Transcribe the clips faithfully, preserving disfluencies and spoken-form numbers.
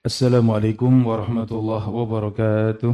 Assalamualaikum warahmatullahi wabarakatuh.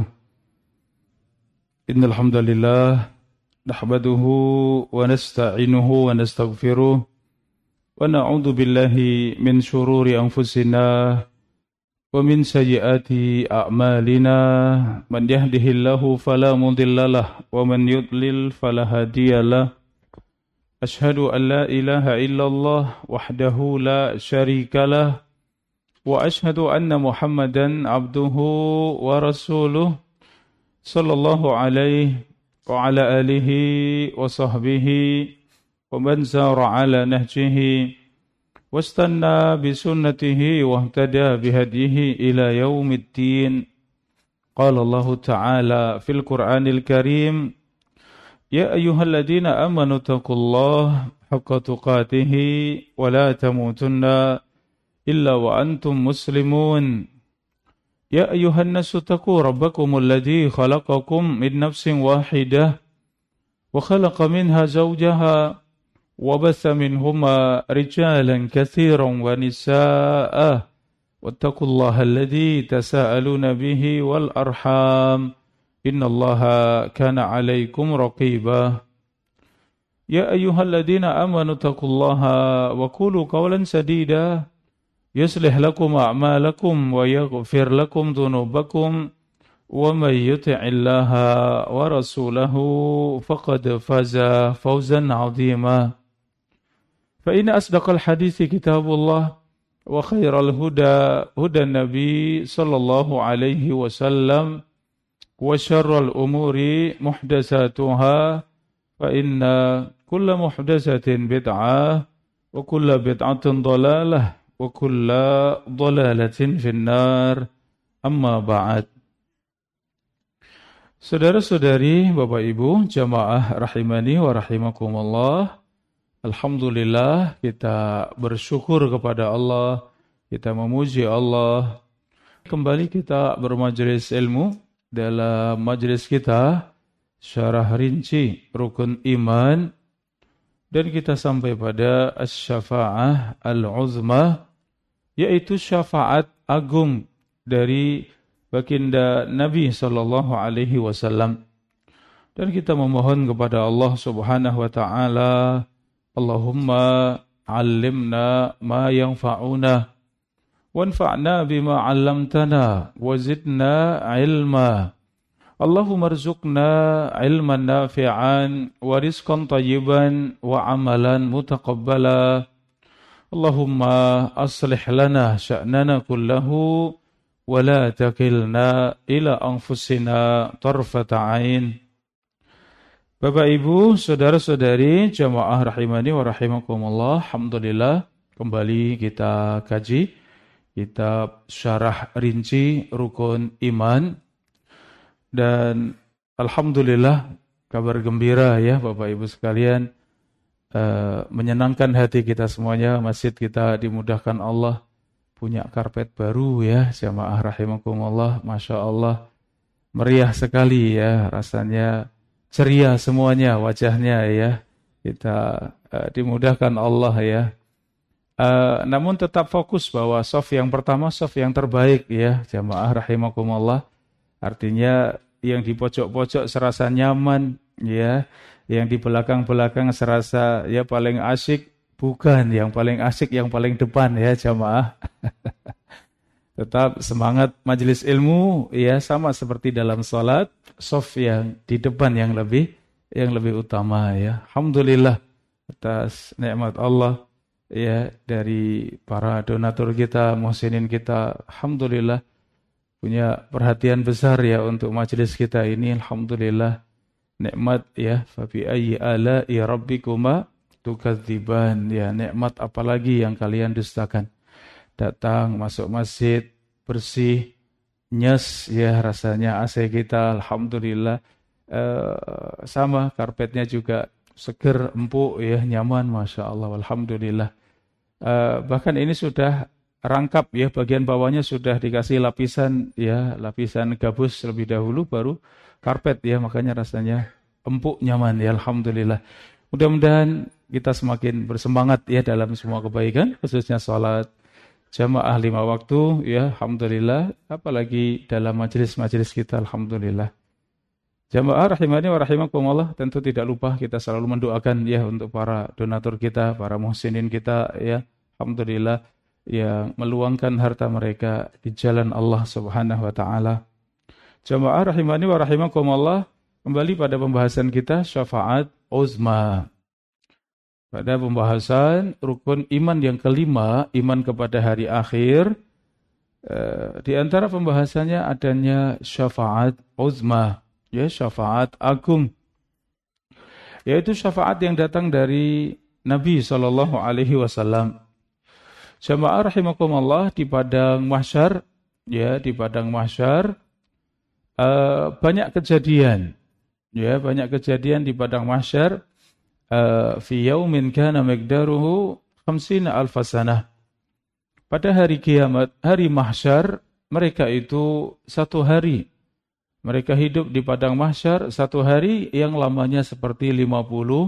Innal hamdalillah nahmaduhu wa nasta'inuhu wa nastaghfiruh wa na'udzu billahi min shururi anfusina wa min sayyiati a'malina. Man yahdihillahu fala mudhillalah wa man yudlil fala hadiyalah. Ashhadu an la ilaha illallah wahdahu la syarikalah wa ashhadu anna Muhammadan abduhu wa rasuluh sallallahu alaihi wa ala alihi wa sahbihi wa man sara ala nahjihi wastanna bi sunnatihi wa ihtada bi hadihi ila yaumiddin. Qala Allah Ta'ala fil Qur'anil Karim, ya ayyuhalladzina amanu taqullaha haqqa tuqatih wa la tamutunna إلا وأنتم مسلمون. يا أيها الناس اتقوا ربكم الذي خلقكم من نفس واحدة وخلق منها زوجها وبث منهما رجالا كثيرا ونساء واتقوا الله الذي تساءلون به والأرحام إن الله كان عليكم رقيبا. يا أيها الذين آمنوا اتقوا الله وقولوا قولا سديدا يصلح لكم أعمالكم ويغفر لكم ذنوبكم ومن يطع الله ورسوله فقد فاز فوزا عظيما. فإن أصدق الحديث كتاب الله وخير الهدى هدى النبي صلى الله عليه وسلم وشر الأمور محدثاتها فإن كل محدثة بدعة وكل بدعة ضلالة wa kulla dhalalatin finnar, amma ba'd. Saudara-saudari, Bapak Ibu, jamaah rahimani wa rahimakumullah. Alhamdulillah, kita bersyukur kepada Allah, kita memuji Allah. Kembali kita bermajelis ilmu dalam majelis kita syarah rinci rukun iman. Dan kita sampai pada as-syafa'ah al-uzma, yaitu syafaat agung dari baginda Nabi sallallahu alaihi wasallam. Dan kita memohon kepada Allah Subhanahu wa taala, Allahumma 'allimna ma yanfa'una wanfa'na bima 'allamtana wa zidna 'ilma. Allahumma rzuqna ilman nafi'an wa rizqan tayyiban wa amalan mutaqabbala. Allahumma aslih lana sya'nana kullahu wa la takilna ila anfusina tarfata ain. Bapak Ibu, saudara-saudari, jamaah rahimani wa rahimakumullah. Alhamdulillah, kembali kita kaji kitab syarah rinci rukun iman. Dan alhamdulillah, kabar gembira ya Bapak Ibu sekalian, uh, menyenangkan hati kita semuanya. Masjid kita dimudahkan Allah punya karpet baru ya, jamaah rahimakumullah. Masya Allah, meriah sekali ya, rasanya ceria semuanya wajahnya ya. Kita uh, dimudahkan Allah ya. Uh, namun tetap fokus bahwa shaf yang pertama shaf yang terbaik ya, jamaah rahimakumullah. Artinya yang di pojok-pojok serasa nyaman ya, yang di belakang-belakang serasa ya paling asyik, bukan yang paling asyik yang paling depan ya jamaah. Tetap semangat majelis ilmu ya, sama seperti dalam salat, shaf yang di depan yang lebih yang lebih utama ya. Alhamdulillah atas nikmat Allah ya, dari para donatur kita, muhsinin kita, alhamdulillah punya perhatian besar ya untuk majelis kita ini. Alhamdulillah, nikmat ya. Fa bi ayyi ala'i rabbikuma tukadziban ya, nikmat apalagi yang kalian dustakan. Datang masuk masjid bersih, nyes ya rasanya A C kita, alhamdulillah. Uh, sama karpetnya juga seger, empuk ya, nyaman, masya Allah, alhamdulillah. Uh, bahkan ini sudah rangkap ya, bagian bawahnya sudah dikasih lapisan ya, lapisan gabus lebih dahulu baru karpet ya, makanya rasanya empuk, nyaman ya, alhamdulillah. Mudah-mudahan kita semakin bersemangat ya dalam semua kebaikan, khususnya salat jamaah lima waktu, ya alhamdulillah, apalagi dalam majelis-majelis kita, alhamdulillah. Jamaah rahimani wa rahimakumullah, tentu tidak lupa kita selalu mendoakan ya untuk para donatur kita, para muhsinin kita ya, alhamdulillah yang meluangkan harta mereka di jalan Allah Subhanahu wa taala. Jamaah rahimani wa rahimakumullah, kembali pada pembahasan kita syafaat uzma. Pada pembahasan rukun iman yang kelima, iman kepada hari akhir, eh, di antara pembahasannya adanya syafaat uzma, ya syafaat agung, yaitu syafaat yang datang dari Nabi Shallallahu Alaihi Wasallam. Jamaah rahimakumullah, di padang mahsyar, ya di padang mahsyar eh, banyak kejadian, ya banyak kejadian di padang mahsyar. Fi yaumin kana miqdaruhu khamsina alfa sanah. Pada hari kiamat, hari mahsyar, mereka itu satu hari. Mereka hidup di padang mahsyar satu hari yang lamanya seperti lima puluh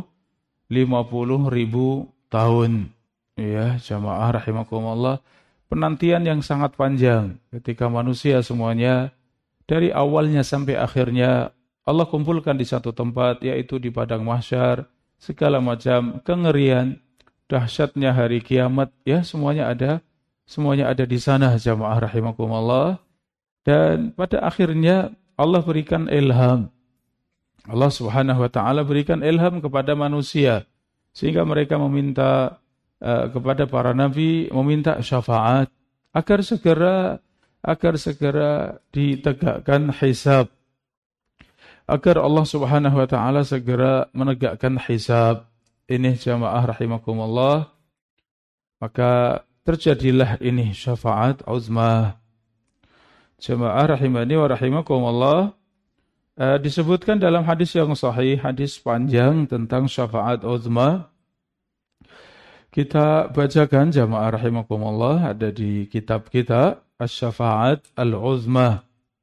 ribu tahun. Ya, jamaah rahimakumullah, penantian yang sangat panjang ketika manusia semuanya dari awalnya sampai akhirnya Allah kumpulkan di satu tempat, yaitu di padang mahsyar. Segala macam kengerian, dahsyatnya hari kiamat, ya semuanya ada, semuanya ada di sana jamaah rahimakumullah. Dan pada akhirnya Allah berikan ilham. Allah Subhanahu wa taala berikan ilham kepada manusia sehingga mereka meminta uh, kepada para nabi, meminta syafaat agar segera agar segera ditegakkan hisab. Agar Allah Subhanahu wa taala segera menegakkan hisab. Ini jamaah rahimakumullah. Maka terjadilah ini syafaat uzma. Jamaah rahimani wa rahimakumullah. Uh, disebutkan dalam hadis yang sahih, hadis panjang tentang syafaat uzma. Kita bacakan jamaah rahimakumullah, ada di kitab kita Asy-Syafa'at Al-Uzma,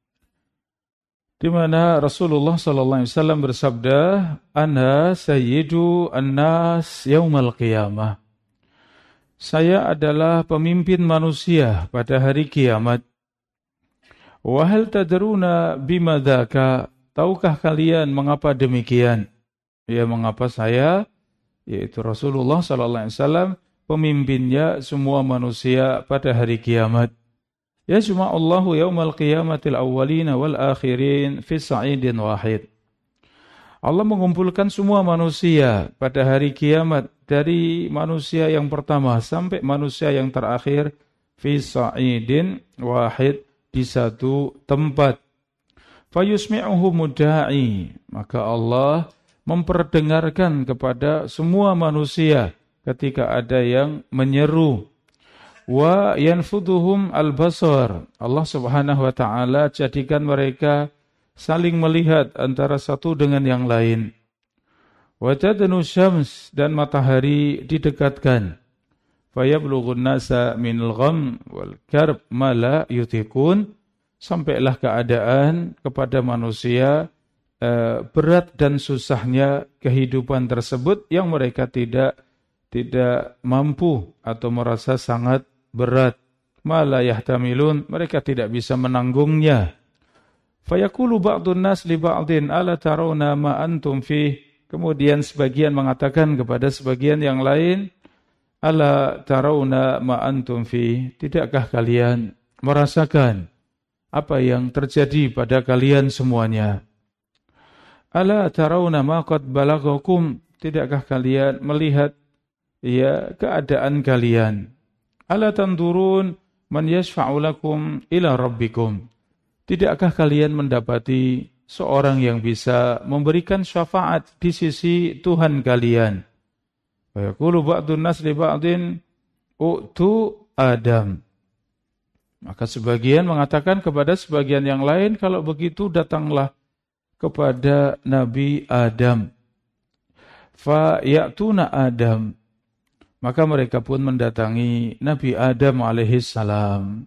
di mana Rasulullah sallallahu alaihi wasallam bersabda, "Ana sayyidu an-nas yaumal qiyamah." Saya adalah pemimpin manusia pada hari kiamat. Wa hal tadruna bima dzaka? Tahukah kalian mengapa demikian? Ya, mengapa saya, yaitu Rasulullah sallallahu alaihi wasallam, pemimpinnya semua manusia pada hari kiamat. Yajma' Allahu yaumal qiyamatil awwalina wal akhirin fi sa'idin wahid. Allah mengumpulkan semua manusia pada hari kiamat, dari manusia yang pertama sampai manusia yang terakhir, fi sa'idin wahid, di satu tempat. Fayusmi'uhu muda'i, maka Allah memperdengarkan kepada semua manusia ketika ada yang menyeru. Wa yanfuduhum al-basar, Allah Subhanahu wa taala jadikan mereka saling melihat antara satu dengan yang lain. Wa tadnu syams, dan matahari didekatkan. Fayablughu an-nasa minal gham wal karb ma la yutiqun, sampailah keadaan kepada manusia eh, berat dan susahnya kehidupan tersebut yang mereka tidak tidak mampu atau merasa sangat berat. Mala yahtamilun, mereka tidak bisa menanggungnya. Fayaqulu ba'dun nas li ba'din ala tarawna ma antum fih. Kemudian sebagian mengatakan kepada sebagian yang lain, ala tarawna ma antum fih, tidakkah kalian merasakan apa yang terjadi pada kalian semuanya? Ala tarawna ma qad balaghakum, tidakkah kalian melihat ya keadaan kalian? Ala tandurun man yashfa'u lakum ila rabbikum, tidakkah kalian mendapati seorang yang bisa memberikan syafaat di sisi Tuhan kalian? Wa yaqulu ba'dun nas li ba'din u'tu Adam, maka sebagian mengatakan kepada sebagian yang lain, kalau begitu datanglah kepada Nabi Adam. Fa ya'tuna Adam, maka mereka pun mendatangi Nabi Adam alaihissalam.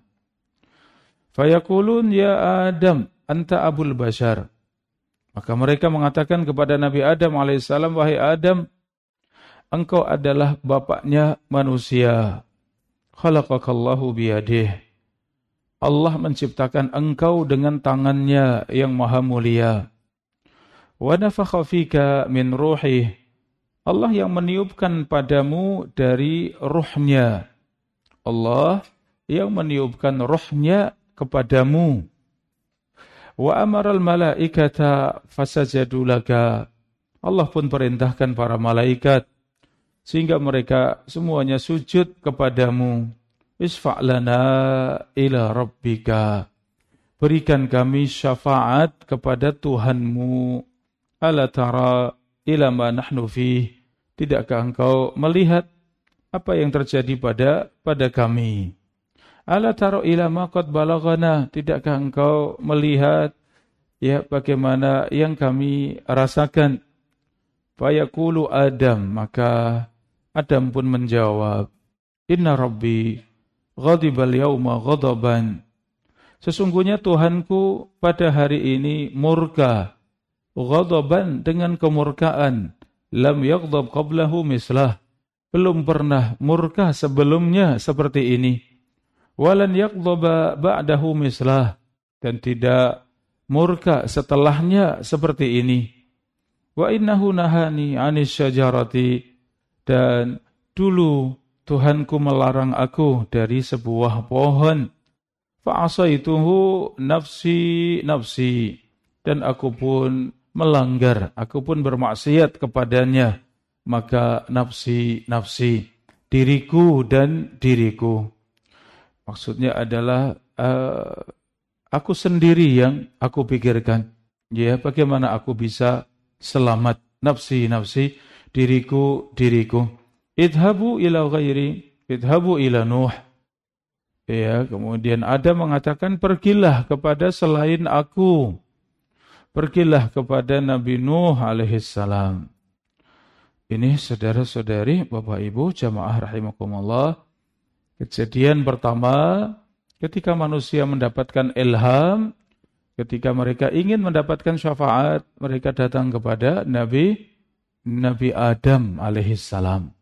Fayaqulun ya Adam anta abul bashar, maka mereka mengatakan kepada Nabi Adam alaihissalam, wahai Adam, engkau adalah bapaknya manusia. khalaqakallahu biyadih. Allah menciptakan engkau dengan tangannya yang maha mulia. Wa nafakha fika min ruhih. Allah yang meniupkan padamu dari ruhnya. Allah yang meniupkan ruhnya kepadamu. Wa amaral malaikata fasajadu laka. Allah pun perintahkan para malaikat sehingga mereka semuanya sujud kepadamu. Isfa' lana ila rabbika. Berikan kami syafaat kepada Tuhanmu. Ala tara ila ma nahnu fih. Tidakkah engkau melihat apa yang terjadi pada pada kami? Ala tara ila ma qad balaghana. Tidakkah engkau melihat ya bagaimana yang kami rasakan? Fayaqulu Adam, maka Adam pun menjawab, Inna Rabbi ghadibal yawma ghadaban. Sesungguhnya Tuhanku pada hari ini murka. Ghadaban dengan kemurkaan. Lam yaghdab qablahu mislah. Belum pernah murka sebelumnya seperti ini. Walan yaghdaba ba'dahu mislah. Dan tidak murka setelahnya seperti ini. Wa innahu nahani 'anis syajarati. Dan dulu Tuhanku melarang aku dari sebuah pohon. Fa'asaituhu nafsi nafsi. Dan aku pun melanggar, aku pun bermaksiat kepadanya. Maka nafsi nafsi, diriku dan diriku. Maksudnya adalah uh, aku sendiri yang aku pikirkan. Ya, bagaimana aku bisa selamat? Nafsi nafsi, diriku diriku. Idhabu ila ghairi, idhabu ila Nuh. Ya, kemudian Adam mengatakan, pergilah kepada selain aku. Pergilah kepada Nabi Nuh alaihissalam. Ini saudara-saudari, Bapak Ibu, jamaah rahimakumullah. Kejadian pertama, ketika manusia mendapatkan ilham, ketika mereka ingin mendapatkan syafaat, mereka datang kepada Nabi Nabi Adam alaihissalam.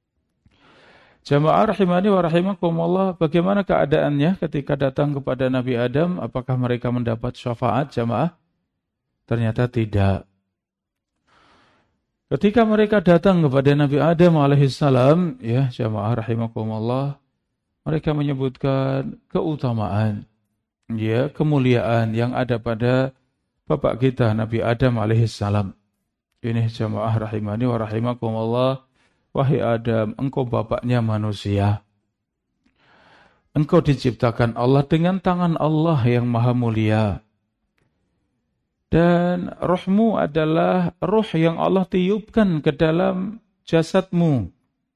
Jamaah rahimani wa rahimakumullah, bagaimana keadaannya ketika datang kepada Nabi Adam? Apakah mereka mendapat syafaat, jamaah? Ternyata tidak. Ketika mereka datang kepada Nabi Adam alaihissalam, ya jamaah rahimakumullah, mereka menyebutkan keutamaan, ya kemuliaan yang ada pada bapak kita Nabi Adam alaihissalam. Ini jamaah rahimani wa rahimakumullah. Wahai Adam, engkau bapaknya manusia. Engkau diciptakan Allah dengan tangan Allah yang maha mulia. Dan ruhmu adalah ruh yang Allah tiupkan ke dalam jasadmu.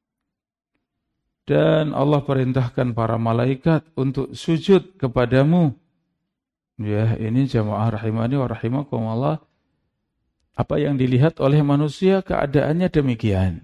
Dan Allah perintahkan para malaikat untuk sujud kepadamu. Ya, ini jamaah rahimani wa rahimakumullah. Apa yang dilihat oleh manusia keadaannya demikian.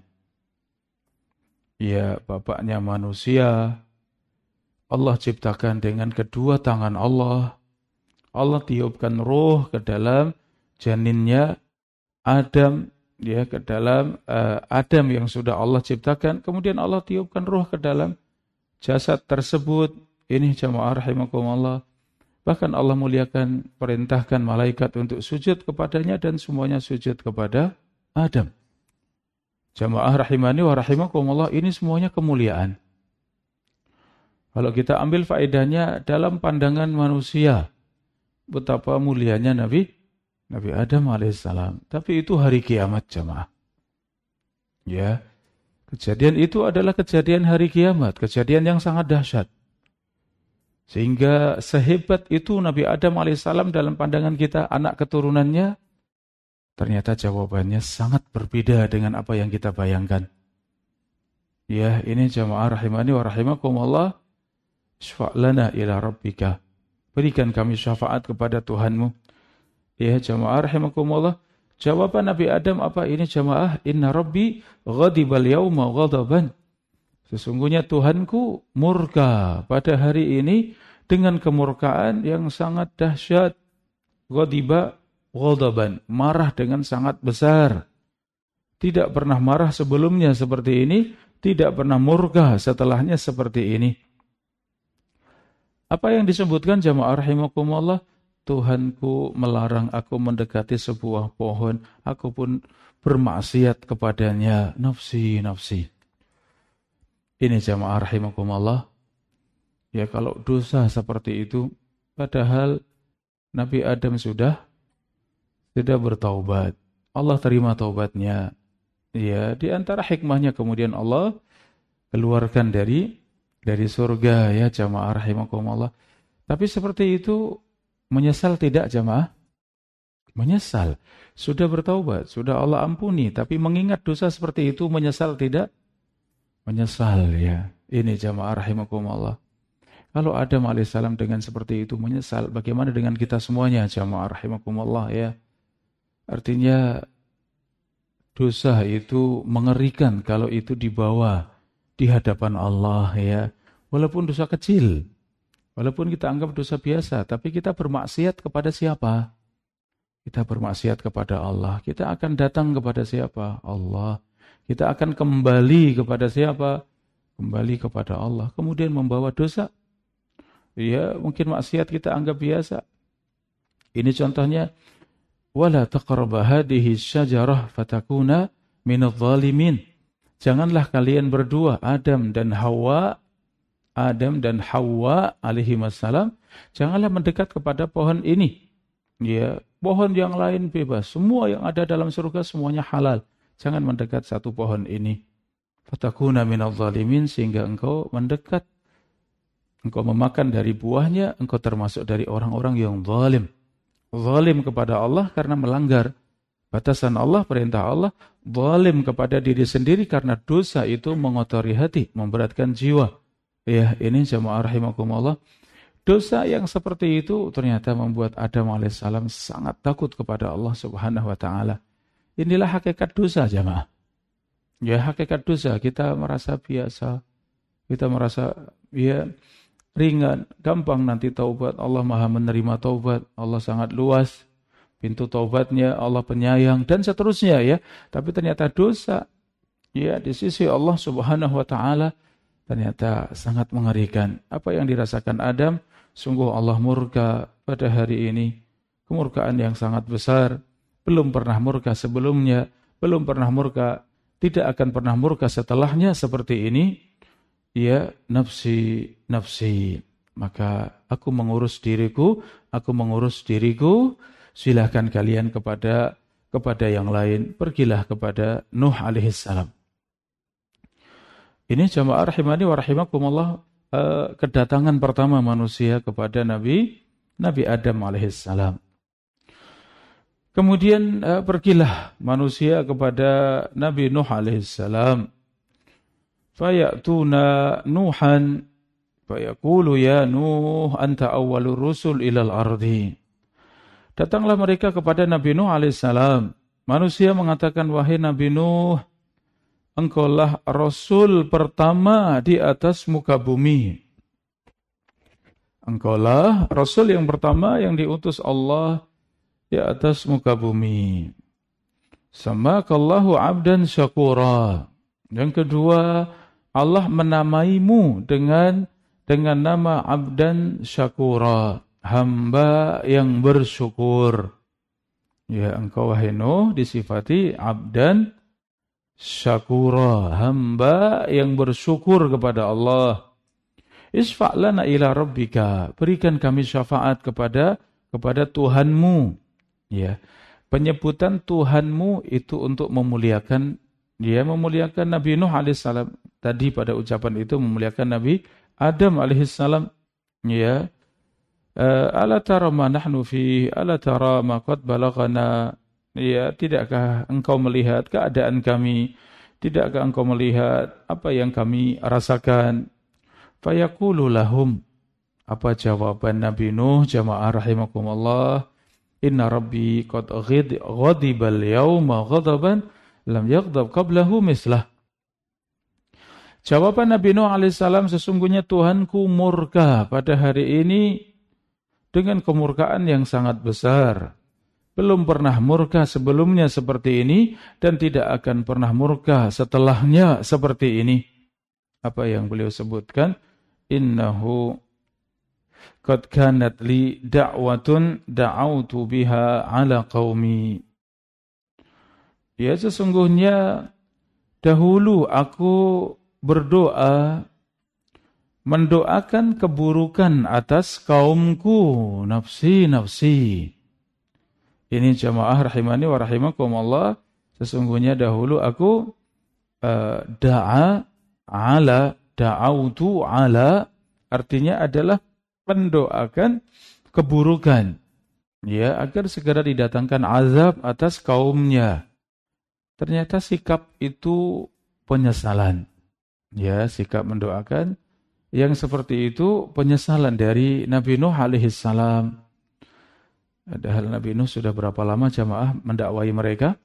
Ya, bapaknya manusia, Allah ciptakan dengan kedua tangan Allah. Allah tiupkan roh ke dalam janinnya Adam, ya ke dalam uh, Adam yang sudah Allah ciptakan. Kemudian Allah tiupkan roh ke dalam jasad tersebut. Ini jamaah rahimakumullah. Bahkan Allah muliakan, perintahkan malaikat untuk sujud kepadanya dan semuanya sujud kepada Adam. Jamaah rahimani wa rahimakumullah, ini semuanya kemuliaan. Kalau kita ambil faedahnya dalam pandangan manusia, betapa mulianya Nabi Nabi Adam alaihissalam. Tapi itu hari kiamat jamaah. Ya, kejadian itu adalah kejadian hari kiamat, kejadian yang sangat dahsyat. Sehingga sehebat itu Nabi Adam alaihissalam dalam pandangan kita, anak keturunannya, ternyata jawabannya sangat berbeda dengan apa yang kita bayangkan. Ya, ini jamaah rahimani wa rahimakumullah. Syfa' lana ila rabbika. Berikan kami syafaat kepada Tuhanmu. Ya, jamaah rahimakumullah. Jawaban Nabi Adam apa ini jamaah? Inna rabbi ghadibal yawma ghadaban. Sesungguhnya Tuhanku murka pada hari ini dengan kemurkaan yang sangat dahsyat. Ghadiba ghadaban, marah dengan sangat besar. Tidak pernah marah sebelumnya seperti ini tidak pernah murka setelahnya seperti ini. Apa yang disebutkan jamaah rahimakumullah? Tuhanku melarang aku mendekati sebuah pohon, aku pun bermaksiat kepadanya. Nafsi, nafsi. Ini jamaah rahimakumullah. Ya kalau dosa seperti itu, padahal Nabi Adam sudah sudah bertaubat. Allah terima taubatnya. Ya, di antara hikmahnya kemudian Allah keluarkan dari dari surga ya jamaah rahimakumullah. Tapi seperti itu menyesal tidak jamaah? Menyesal. Sudah bertaubat, sudah Allah ampuni, tapi mengingat dosa seperti itu menyesal tidak? Menyesal ya. Ini jamaah rahimakumullah. Kalau Adam alaihissalam dengan seperti itu menyesal, bagaimana dengan kita semuanya jamaah rahimakumullah ya? Artinya dosa itu mengerikan kalau itu dibawa di hadapan Allah ya. Walaupun dosa kecil. Walaupun kita anggap dosa biasa, tapi kita bermaksiat kepada siapa? Kita bermaksiat kepada Allah. Kita akan datang kepada siapa? Allah. Kita akan kembali kepada siapa? Kembali kepada Allah. Kemudian membawa dosa. Ya, mungkin maksiat kita anggap biasa. Ini contohnya. Wala taqrabu hadhihi syajarah fatakuna minadh dhalimin. Janganlah kalian berdua, Adam dan Hawa, Adam dan Hawa alaihi wassalam, janganlah mendekat kepada pohon ini. Ya, pohon yang lain bebas. Semua yang ada dalam surga semuanya halal. Jangan mendekat satu pohon ini. Fatakuna minadh dhalimin, sehingga engkau mendekat, engkau memakan dari buahnya, engkau termasuk dari orang-orang yang zalim. Zalim kepada Allah karena melanggar batasan Allah, perintah Allah. Zalim kepada diri sendiri karena dosa itu mengotori hati, memberatkan jiwa. Ya, ini jamaah rahimakumullah. Dosa yang seperti itu ternyata membuat Adam alaihissalam sangat takut kepada Allah subhanahu wa ta'ala. Inilah hakikat dosa jamaah. Ya, hakikat dosa. Kita merasa biasa. Kita merasa ya ringan, gampang nanti taubat. Allah maha menerima taubat. Allah sangat luas. Pintu taubatnya, Allah penyayang, dan seterusnya ya. Tapi ternyata dosa ya di sisi Allah subhanahu wa ta'ala ternyata sangat mengerikan. Apa yang dirasakan Adam, sungguh Allah murka pada hari ini. Kemurkaan yang sangat besar. Belum pernah murka sebelumnya. Belum pernah murka. Tidak akan pernah murka setelahnya seperti ini. Ya, nafsi, nafsi. Maka aku mengurus diriku. Aku mengurus diriku. Silahkan kalian kepada kepada yang lain. Pergilah kepada Nuh alaihissalam. Ini jamaah rahimani wa rahimakumullah, uh, kedatangan pertama manusia kepada Nabi Nabi Adam alaihissalam. Kemudian uh, pergilah manusia kepada Nabi Nuh alaihissalam. Fayatuna Nuhan fayaqulu ya Nuh anta awwalur rusul ilal ardi. Datanglah mereka kepada Nabi Nuh alaihissalam. Manusia mengatakan, wahai Nabi Nuh, engkaulah Rasul pertama di atas muka bumi. Engkaulah Rasul yang pertama yang diutus Allah di atas muka bumi. Samakallahu abdan syakura. Yang kedua, Allah menamaimu dengan dengan nama abdan syakura, hamba yang bersyukur. Ya, engkau wahai Nuh disifati abdan syakura, hamba yang bersyukur kepada Allah. Isfa' lana ila rabbika, berikan kami syafaat kepada kepada Tuhanmu. Ya, penyebutan Tuhanmu itu untuk memuliakan, dia memuliakan Nabi Nuh alaihissalam. Tadi pada ucapan itu memuliakan Nabi Adam alaihissalam. Ya, uh, ala tara ma nahnu fi, ala tara ma qad balaghana. Ya, tidakkah engkau melihat keadaan kami? Tidakkah engkau melihat apa yang kami rasakan? Fayaqulu lahum, apa jawaban Nabi Nuh jamaah rahimakumullah? Inna rabbi qad ghadibal yawma ghadaban lam yaghdab qablahu mislah. Jawaban Nabi Nuh alaihissalam, sesungguhnya Tuhanku murka pada hari ini dengan kemurkaan yang sangat besar. belum pernah murka sebelumnya seperti ini dan tidak akan pernah murka setelahnya seperti ini. Apa yang beliau sebutkan? Innahu qad kanat li da'watun da'autu biha ala qaumi. Ya, sesungguhnya dahulu aku berdoa mendoakan keburukan atas kaumku, nafsi nafsi. Ini jamaah rahimani wa rahimakumullah, sesungguhnya dahulu aku uh, da'a ala, da'autu ala, artinya adalah mendoakan keburukan, ya, agar segera didatangkan azab atas kaumnya. Ternyata sikap itu penyesalan. Ya, sikap mendoakan yang seperti itu penyesalan dari Nabi Nuh alaihi salam. Padahal Nabi Nuh sudah berapa lama jamaah mendakwai mereka?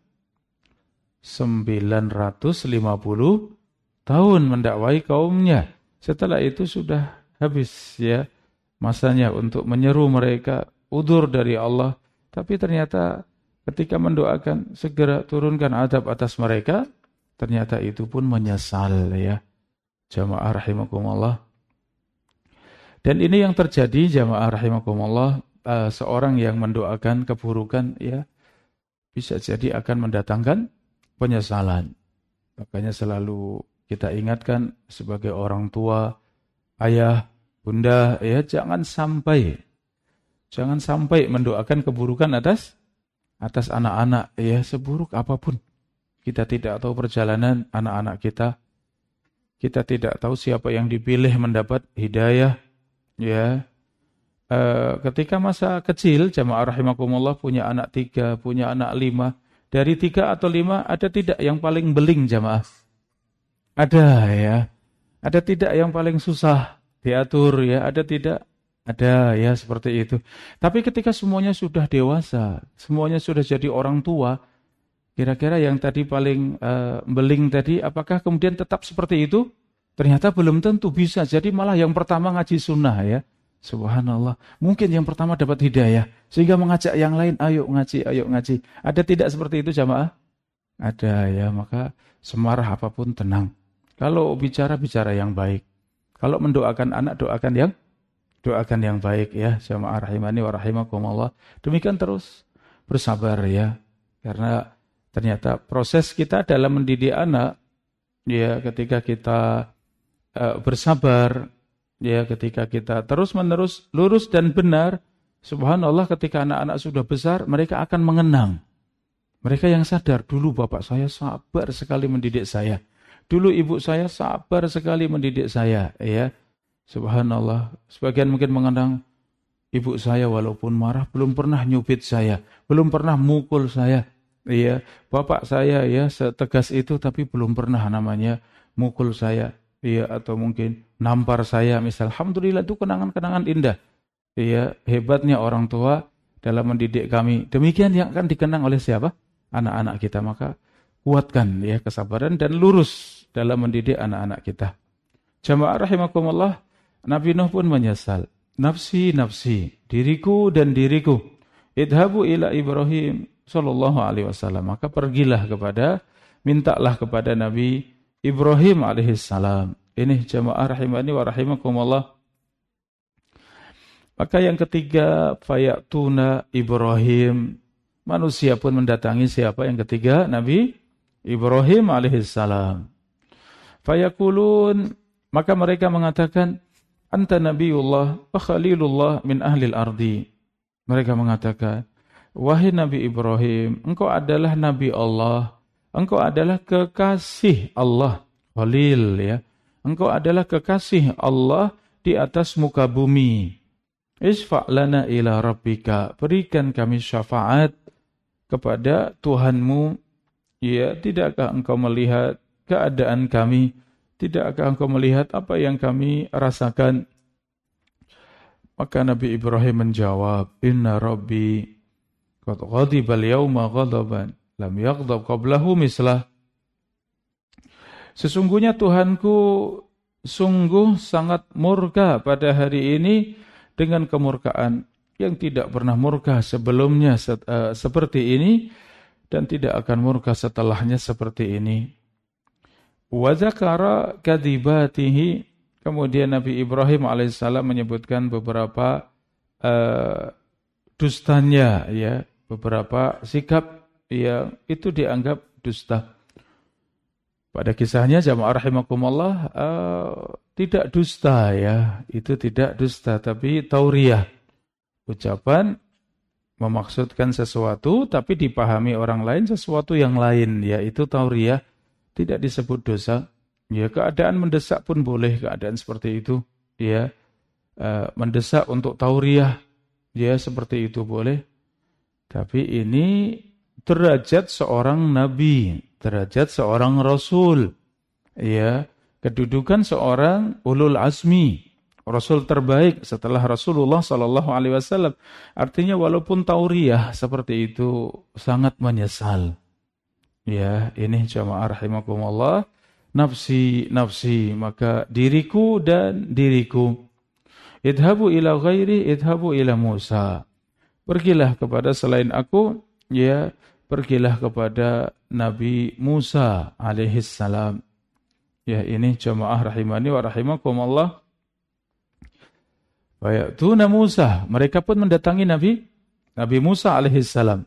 sembilan ratus lima puluh tahun mendakwai kaumnya. Setelah itu sudah habis ya masanya untuk menyeru mereka udzur dari Allah. Tapi ternyata ketika mendoakan segera turunkan azab atas mereka, ternyata itu pun menyesal ya. Jamaah rahimakumullah. Dan ini yang terjadi jamaah rahimakumullah, uh, seorang yang mendoakan keburukan ya bisa jadi akan mendatangkan penyesalan. Makanya selalu kita ingatkan sebagai orang tua, ayah, bunda ya, jangan sampai jangan sampai mendoakan keburukan atas atas anak-anak ya, seburuk apapun. Kita tidak tahu perjalanan anak-anak kita. Kita tidak tahu siapa yang dipilih mendapat hidayah ya. E, ketika masa kecil jamaah rahimakumullah punya anak tiga, punya anak lima. Dari tiga atau lima ada tidak yang paling beling jamaah? Ada ya. Ada tidak yang paling susah diatur ya, ada tidak? Ada ya seperti itu. Tapi ketika semuanya sudah dewasa, semuanya sudah jadi orang tua, kira-kira yang tadi paling uh, beling tadi, apakah kemudian tetap seperti itu? Ternyata belum tentu, bisa jadi malah yang pertama ngaji sunnah ya. Subhanallah. Mungkin yang pertama dapat hidayah, sehingga mengajak yang lain, ayo ngaji, ayo ngaji. Ada tidak seperti itu jamaah? Ada ya, maka semarah apapun tenang. Kalau bicara, bicara yang baik. Kalau mendoakan anak, doakan yang doakan yang baik ya. Jamaah rahimani wa rahimakumullah. Demikian terus bersabar ya. Karena ternyata proses kita dalam mendidik anak ya, ketika kita uh, bersabar ya, ketika kita terus-menerus lurus dan benar, subhanallah ketika anak-anak sudah besar, mereka akan mengenang. Mereka yang sadar, dulu bapak saya sabar sekali mendidik saya. Dulu ibu saya sabar sekali mendidik saya, ya. Subhanallah. Sebagian mungkin mengenang ibu saya walaupun marah belum pernah nyubit saya, belum pernah mukul saya. Iya, bapak saya ya setegas itu tapi belum pernah namanya mukul saya. Iya, atau mungkin nampar saya misal. Alhamdulillah, itu kenangan-kenangan indah. Iya, hebatnya orang tua dalam mendidik kami. Demikian yang akan dikenang oleh siapa? Anak-anak kita. Maka kuatkan ya kesabaran dan lurus dalam mendidik anak-anak kita. Jamaah rahimakumullah, Nabi Nuh pun menyesal. Nafsi, nafsi, diriku dan diriku. Idhabu ila Ibrahim sallallahu alaihi wasallam. Maka pergilah kepada, mintalah kepada Nabi Ibrahim alaihi salam. Ini jamaah rahimani wa rahimakumullah. Maka yang ketiga, fayatuna Ibrahim. Manusia pun mendatangi siapa yang ketiga? Nabi Ibrahim alaihissalam. Fayakulun, maka mereka mengatakan, anta Nabiullah wa Khalilullah min ahlil ardi. Mereka mengatakan, wahai Nabi Ibrahim, engkau adalah Nabi Allah, engkau adalah kekasih Allah, Khalil ya. Engkau adalah kekasih Allah di atas muka bumi. Isfa' lana ila rabbika, berikan kami syafaat kepada Tuhanmu. Ya, tidakkah engkau melihat keadaan kami? Tidakkah engkau melihat apa yang kami rasakan? Maka Nabi Ibrahim menjawab, Inna Rabbi qad ghadiba al-yawma ghadaban lam yaghdab qablahu mislah. Sesungguhnya Tuhanku sungguh sangat murka pada hari ini dengan kemurkaan yang tidak pernah murka sebelumnya set, uh, seperti ini dan tidak akan murka setelahnya seperti ini. Wa dzakara kadhibatihi, kemudian Nabi Ibrahim alaihissalam menyebutkan beberapa uh, dustanya, ya, beberapa sikap yang itu dianggap dusta. Pada kisahnya jamaah rahimakumullah, uh, tidak dusta, ya, itu tidak dusta, tapi tauriyah. Ucapan memaksudkan sesuatu tapi dipahami orang lain sesuatu yang lain, ya, itu tauriyah, tidak disebut dosa. Ya, keadaan mendesak pun boleh, keadaan seperti itu, ya, uh, mendesak untuk tauriyah, ya, seperti itu boleh. Tapi ini derajat seorang nabi, derajat seorang rasul, ya, kedudukan seorang ulul azmi, rasul terbaik setelah Rasulullah sallallahu alaihi wasallam. Artinya walaupun tauriyah seperti itu sangat menyesal. Ya, ini jamaah rahimakumullah, nafsi nafsi, maka diriku dan diriku. Idhabu ila ghairi, idhabu ila Musa. Pergilah kepada selain aku, ya, pergilah kepada Nabi Musa alaihi salam. Ya, ini jamaah rahimani wa rahimakumullah. Wa ya'tuna Musa, mereka pun mendatangi Nabi Nabi Musa alaihi salam.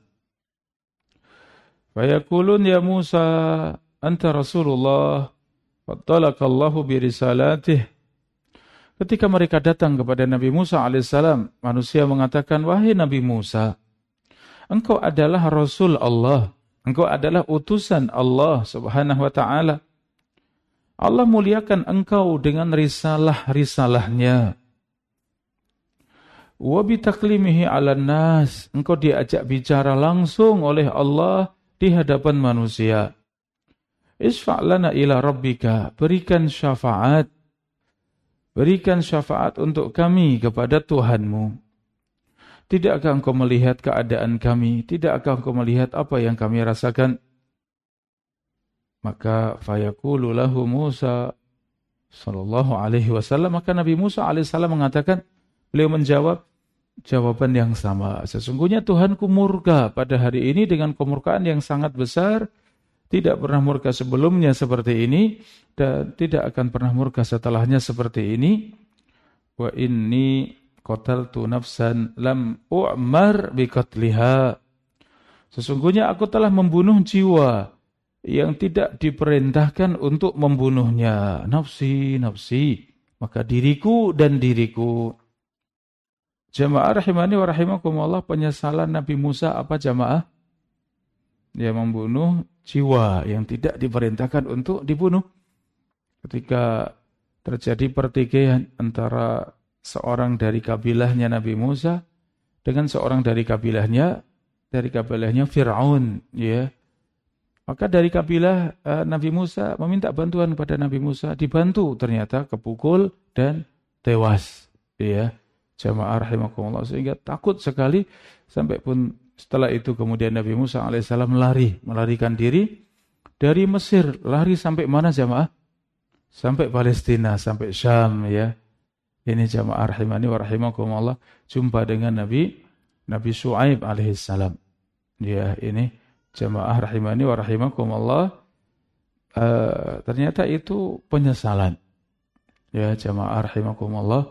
Wa yaqulun ya Musa anta Rasulullah faddalakallahu bi risalatih. Ketika mereka datang kepada Nabi Musa alaihissalam, manusia mengatakan, wahai Nabi Musa, engkau adalah Rasul Allah, engkau adalah utusan Allah subhanahu wa ta'ala. Allah muliakan engkau dengan risalah-risalahnya. Wa bitaklimihi 'alan nas, engkau diajak bicara langsung oleh Allah di hadapan manusia. Isfa' lana ila rabbika, berikan syafaat. Berikan syafaat untuk kami kepada Tuhanmu. Tidakkah engkau melihat keadaan kami? Tidakkah engkau melihat apa yang kami rasakan? Maka fayaqulu lahu Musa sallallahu alaihi wasallam, maka Nabi Musa alaihi salam mengatakan, beliau menjawab jawaban yang sama. Sesungguhnya Tuhanku murka pada hari ini dengan kemurkaan yang sangat besar. Tidak pernah murka sebelumnya seperti ini dan tidak akan pernah murka setelahnya seperti ini. Wa inni qataltu nafsan lam u'mar biqatliha. Sesungguhnya aku telah membunuh jiwa yang tidak diperintahkan untuk membunuhnya. Nafsi, nafsi. Maka diriku dan diriku. Jamaah rahimani wa rahimakumullah, penyesalan Nabi Musa apa jamaah? Dia membunuh jiwa yang tidak diperintahkan untuk dibunuh. Ketika terjadi pertikaian antara seorang dari kabilahnya Nabi Musa dengan seorang dari kabilahnya, dari kabilahnya Fir'aun, ya. Maka dari kabilah uh, Nabi Musa meminta bantuan kepada Nabi Musa, dibantu, ternyata kepukul dan tewas, ya. Jamaah rahimakumullah, sehingga takut sekali sampai pun setelah itu kemudian Nabi Musa alaihissalam lari, melarikan diri dari Mesir. Lari sampai mana jamaah? Sampai Palestina, sampai Syam, ya. Ini jamaah rahimani wa rahimakumullah, jumpa dengan Nabi Nabi Syuaib alaihissalam. Ya, ini jamaah rahimani wa rahimakumullah. Uh, ternyata itu penyesalan. Ya, jamaah rahimakumullah.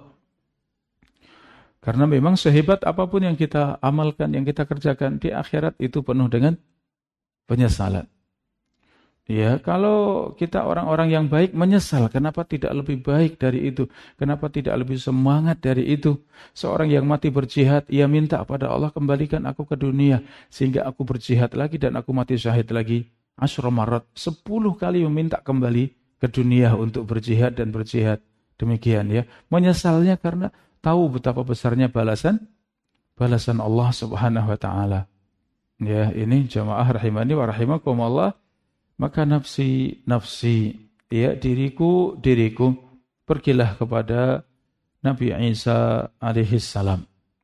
Karena memang sehebat apapun yang kita amalkan, yang kita kerjakan, di akhirat itu penuh dengan penyesalan. Ya, kalau kita orang-orang yang baik menyesal, kenapa tidak lebih baik dari itu? Kenapa tidak lebih semangat dari itu? Seorang yang mati berjihad, ia minta pada Allah, kembalikan aku ke dunia, sehingga aku berjihad lagi dan aku mati syahid lagi. Asyra marat, sepuluh kali meminta kembali ke dunia untuk berjihad dan berjihad. Demikian, ya. Menyesalnya karena tahu betapa besarnya balasan balasan Allah Subhanahu wa taala. Ya, ini jamaah rahimani wa rahimakumullah. Maka nafsi nafsi, ya, diriku diriku, pergilah kepada Nabi Isa alaihi salam.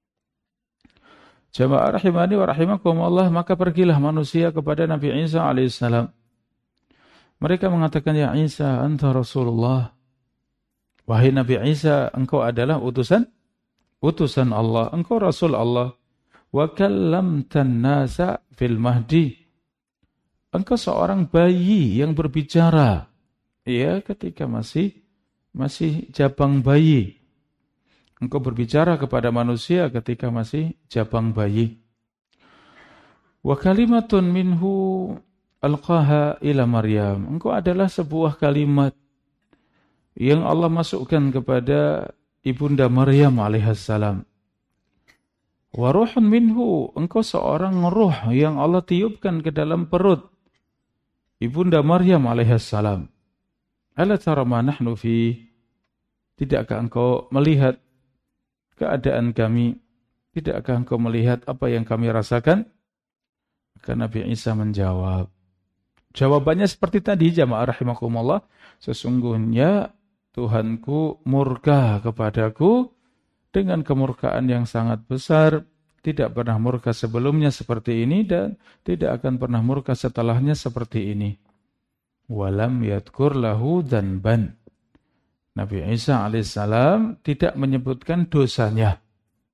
Jamaah rahimani wa rahimakumullah, maka pergilah manusia kepada Nabi Isa alaihi salam. Mereka mengatakan, ya Isa, anta Rasulullah. Wahai Nabi Isa, engkau adalah utusan utusan Allah, engkau Rasul Allah. Wa kallamtan nasa fil mahdi. Engkau seorang bayi yang berbicara. Ya, ketika masih masih jabang bayi. Engkau berbicara kepada manusia ketika masih jabang bayi. Wa kalimatun minhu alqaha ila Maryam. Engkau adalah sebuah kalimat yang Allah masukkan kepada ibunda Maryam alaihissalam. Wa ruhun minhu, engkau seorang ruh yang Allah tiupkan ke dalam perut ibunda Maryam alaihissalam. Ala tara ma nahnu fi, tidakkah engkau melihat keadaan kami? Tidakkah engkau melihat apa yang kami rasakan? Maka Nabi Isa menjawab. Jawabannya seperti tadi, jamaah rahimakumullah. Sesungguhnya Tuhanku murka kepadaku dengan kemurkaan yang sangat besar, tidak pernah murka sebelumnya seperti ini dan tidak akan pernah murka setelahnya seperti ini. Walam yadkur lahu dzanban. Nabi Isa alaihissalam tidak menyebutkan dosanya.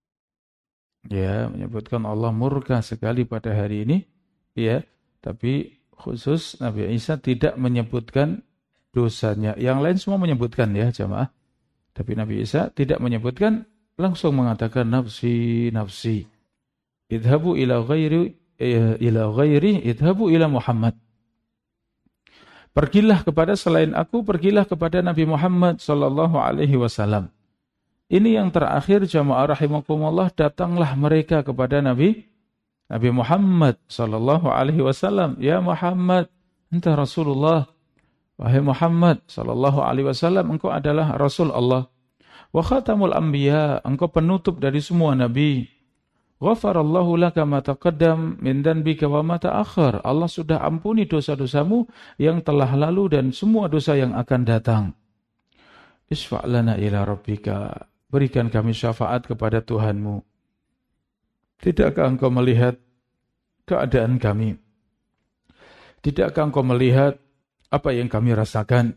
Ya, menyebutkan Allah murka sekali pada hari ini, ya, tapi khusus Nabi Isa tidak menyebutkan dosanya. Yang lain semua menyebutkan ya jamaah. Tapi Nabi Isa tidak menyebutkan, langsung mengatakan nafsi nafsi. Idhabu ila ghairi ila ghairi idhabu ila Muhammad. Pergilah kepada selain aku, pergilah kepada Nabi Muhammad sallallahu alaihi wasallam. Ini yang terakhir jamaah rahimakumullah, datanglah mereka kepada Nabi Nabi Muhammad sallallahu alaihi wasallam. Ya Muhammad, anta Rasulullah. Wahai Muhammad sallallahu alaihi wasallam, engkau adalah Rasul Allah. Wa khatamul anbiya, engkau penutup dari semua nabi. Ghafarallahu laka ma taqaddam min dhanbika wa ma ta'akhkhar. Allah sudah ampuni dosa-dosamu yang telah lalu dan semua dosa yang akan datang. Isfa' lana ila rabbika. Berikan kami syafaat kepada Tuhanmu. Tidakkah engkau melihat keadaan kami? Tidakkah engkau melihat apa yang kami rasakan?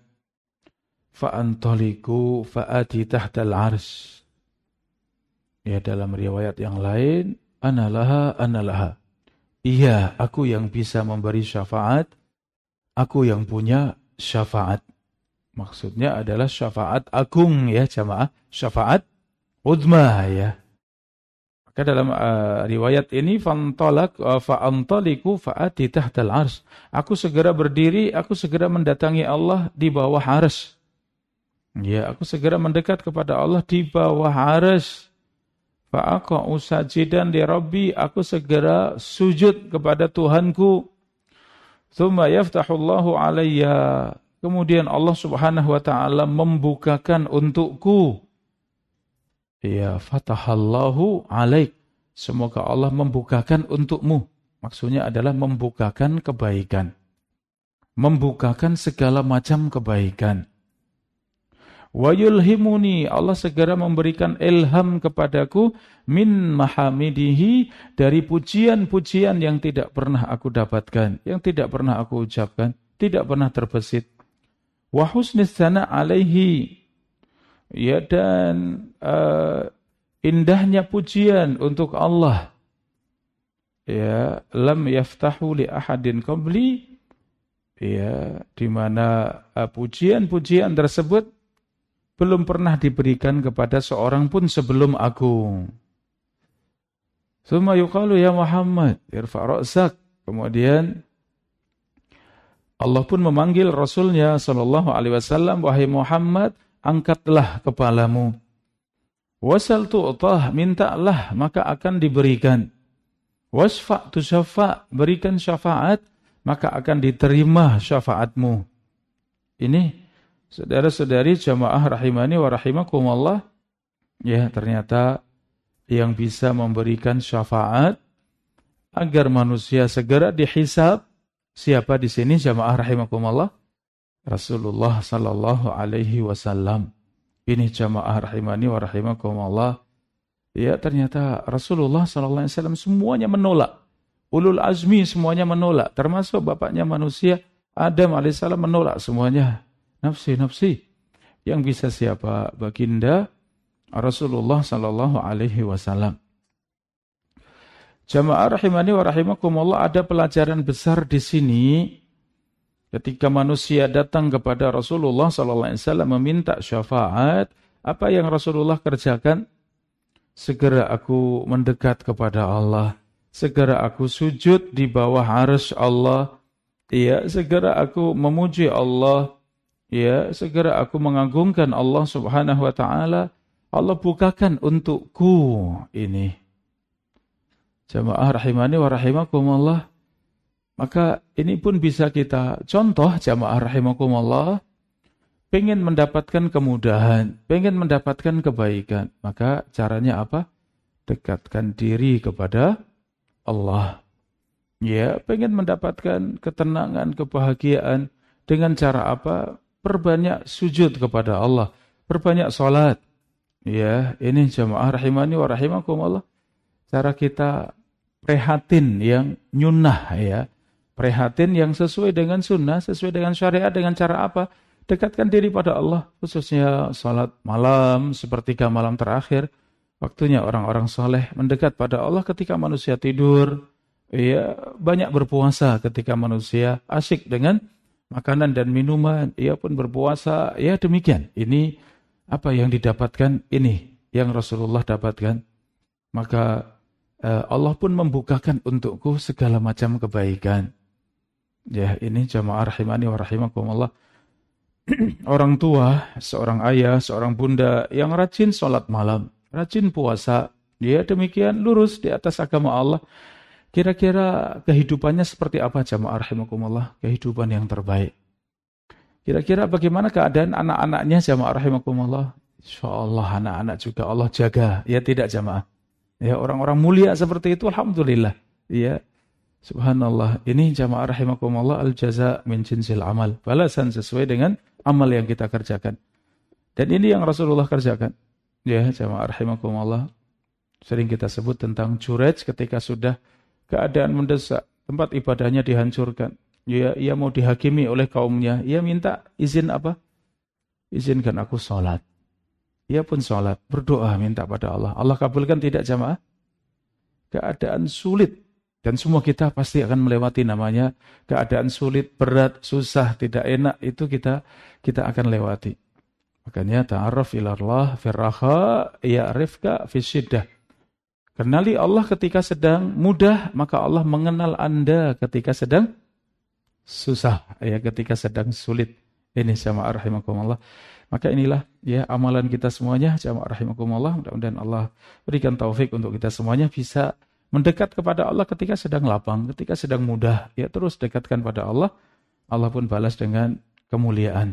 Fa'antaliku fa'ati tahtal ars. Ya, dalam riwayat yang lain, analaha analaha. Iya, aku yang bisa memberi syafaat, aku yang punya syafaat. Maksudnya adalah syafaat agung ya jamaah, syafaat uzma ya. Maka dalam uh, riwayat ini fantalak uh, fa'antaliku fa'ati tahtal ars. Aku segera berdiri, aku segera mendatangi Allah di bawah ars. Ya, aku segera mendekat kepada Allah di bawah ars. Fa'aqa'u sajidan li Rabbi, aku segera sujud kepada Tuhanku. Tsumma yaftahullahu alayya. Kemudian Allah Subhanahu wa taala membukakan untukku. Ya, fatahallahu alaik. Semoga Allah membukakan untukmu. Maksudnya adalah membukakan kebaikan. Membukakan segala macam kebaikan. Wa yulhimuni, Allah segera memberikan ilham kepadaku min mahamidihi, dari pujian-pujian yang tidak pernah aku dapatkan, yang tidak pernah aku ucapkan, tidak pernah terbesit. Wa husnis tsana alaihi, ya, dan uh, indahnya pujian untuk Allah. Ya, lam yaftahu li ahadin qabli, ya, di mana uh, pujian-pujian tersebut belum pernah diberikan kepada seorang pun sebelum aku. Tsumma yuqalu ya Muhammad, irfa' ra'sak. Kemudian Allah pun memanggil Rasulnya sallallahu alaihi wasallam, wahai Muhammad, angkatlah kepalamu. Wasal tu'tah, mintalah maka akan diberikan. Wasfa' tusaffa', berikan syafaat maka akan diterima syafaatmu. Ini saudara-saudari jamaah rahimani wa rahimakumullah, ya, ternyata yang bisa memberikan syafaat agar manusia segera dihisab, siapa di sini jamaah rahimakumullah? Rasulullah sallallahu alaihi wasallam. Ini jamaah rahimani wa rahimakumullah. Ya, ternyata Rasulullah sallallahu alaihi wasallam semuanya menolak. Ulul azmi semuanya menolak, termasuk bapaknya manusia Adam alaihissalam menolak semuanya. Nafsi, nafsi. Yang bisa siapa? Baginda Rasulullah sallallahu alaihi wasallam. Jamaah rahimani wa rahimakumullah, ada pelajaran besar di sini. Ketika manusia datang kepada Rasulullah sallallahu alaihi wasallam meminta syafaat, apa yang Rasulullah kerjakan? Segera aku mendekat kepada Allah. Segera aku sujud di bawah arsy Allah. Ya, segera aku memuji Allah. Ya, segera aku mengagungkan Allah Subhanahu wa taala. Allah bukakan untukku ini. Jamaah rahimani wa rahimakumullah. Maka ini pun bisa kita contoh, jamaah rahimakumullah. Pengen mendapatkan kemudahan, pengen mendapatkan kebaikan. Maka caranya apa? Dekatkan diri kepada Allah. Ya, pengen mendapatkan ketenangan, kebahagiaan. Dengan cara apa? Perbanyak sujud kepada Allah. Perbanyak salat. Ya, ini jamaah rahimani wa rahimakumullah. Cara kita prihatin yang nyunnah, ya. Prihatin yang sesuai dengan sunnah, sesuai dengan syariat, dengan cara apa? Dekatkan diri pada Allah, khususnya salat malam, sepertiga malam terakhir. Waktunya orang-orang soleh mendekat pada Allah ketika manusia tidur. Ya, banyak berpuasa ketika manusia asyik dengan makanan dan minuman. Ia pun berpuasa. Ya, demikian. Ini apa yang didapatkan, ini yang Rasulullah dapatkan. Maka Allah pun membukakan untukku segala macam kebaikan. Ya, ini jamaah rahimani wa rahimakumullah. Orang tua, seorang ayah, seorang bunda yang rajin sholat malam, rajin puasa, dia demikian lurus di atas agama Allah. Kira-kira kehidupannya seperti apa jamaah rahimakumullah? Kehidupan yang terbaik. Kira-kira bagaimana keadaan anak-anaknya jamaah rahimakumullah? Insyaallah anak-anak juga Allah jaga. Ya tidak jamaah? Ya, orang-orang mulia seperti itu alhamdulillah. Ya. Subhanallah. Ini jamaah rahimakumullah, al-jaza min jinsil amal. Balasan sesuai dengan amal yang kita kerjakan. Dan ini yang Rasulullah kerjakan. Ya, jamaah rahimakumullah. Sering kita sebut tentang Jurej ketika sudah keadaan mendesak, tempat ibadahnya dihancurkan. Ya, ia mau dihakimi oleh kaumnya. Ia minta izin apa? Izinkan aku sholat. Ia pun sholat, berdoa, minta pada Allah. Allah kabulkan tidak jamaah? Keadaan sulit. Dan semua kita pasti akan melewati namanya keadaan sulit, berat, susah, tidak enak. Itu kita kita akan lewati. Makanya ta'arraf ilallah firraha ya'rifka fisyiddah. Kenali Allah ketika sedang mudah, maka Allah mengenal Anda ketika sedang susah, ya, ketika sedang sulit. Ini jamaah rahimakumullah. Maka inilah ya amalan kita semuanya, jamaah rahimakumullah. Mudah-mudahan Allah berikan taufik untuk kita semuanya bisa mendekat kepada Allah ketika sedang lapang, ketika sedang mudah. Ya, terus dekatkan pada Allah. Allah pun balas dengan kemuliaan.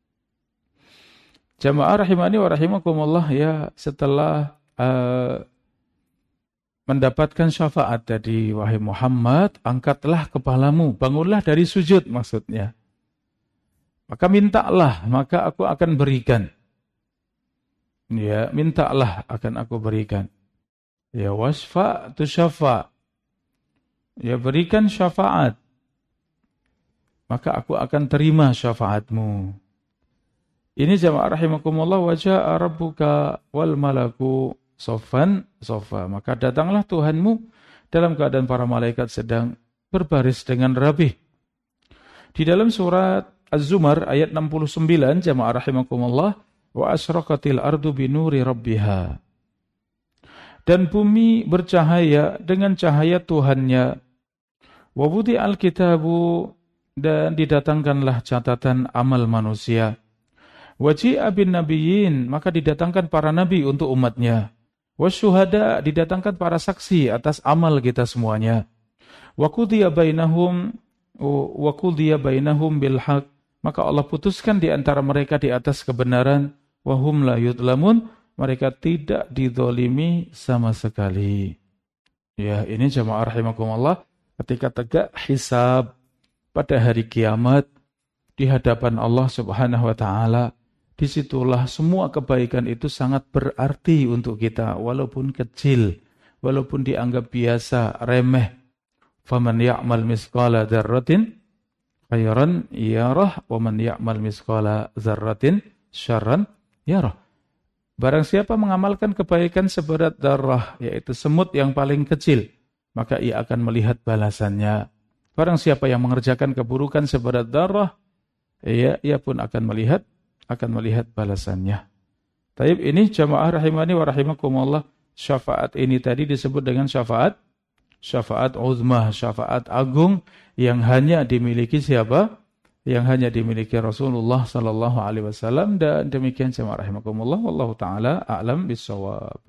Jamaah rahimani wa rahimakumullah, ya, setelah uh, mendapatkan syafaat dari wahai Muhammad, angkatlah kepalamu, bangunlah dari sujud maksudnya. Maka mintalah, maka aku akan berikan. Ya, mintalah akan aku berikan. Ya, wasfa tu syafa. Ya, berikan syafaat. Maka aku akan terima syafaatmu. Ini jamaah rahimakumullah, waja'a rabbuka wal malaku sofan sofa. Maka datanglah Tuhanmu dalam keadaan para malaikat sedang berbaris dengan rapih. Di dalam surat Az-Zumar ayat enam puluh sembilan, jamaah rahimakumullah, wa asyraqatil ardu binuri rabbiha. Dan bumi bercahaya dengan cahaya Tuhannya. Wa wudi'al kitabu, dan didatangkanlah catatan amal manusia. Waji'a bin nabiyyin, maka didatangkan para nabi untuk umatnya. Wasyuhada, didatangkan para saksi atas amal kita semuanya. Wa qudiya bainahum wa qudiya bainahum bil haq, maka Allah putuskan di antara mereka di atas kebenaran. Wa hum la yudlamun, mereka tidak dizalimi sama sekali. Ya, ini jamaah rahimakumullah, ketika tegak hisab pada hari kiamat di hadapan Allah Subhanahu wa taala, disitulah semua kebaikan itu sangat berarti untuk kita, walaupun kecil, walaupun dianggap biasa, remeh. Faman ya'mal misqala dzarratin khairan yarah wa man ya'mal misqala dzarratin syarran yarah. Barang siapa mengamalkan kebaikan seberat darah, yaitu semut yang paling kecil, maka ia akan melihat balasannya. Barang siapa yang mengerjakan keburukan seberat darah, ia, ia pun akan melihat akan melihat balasannya. Taib, ini jamaah rahimani wa rahimakumullah, syafaat ini tadi disebut dengan syafaat syafaat uzmah, syafaat agung yang hanya dimiliki siapa? Yang hanya dimiliki Rasulullah sallallahu alaihi wasallam. Dan demikian jamaah rahimakumullah, wallahu taala a'lam bissawab.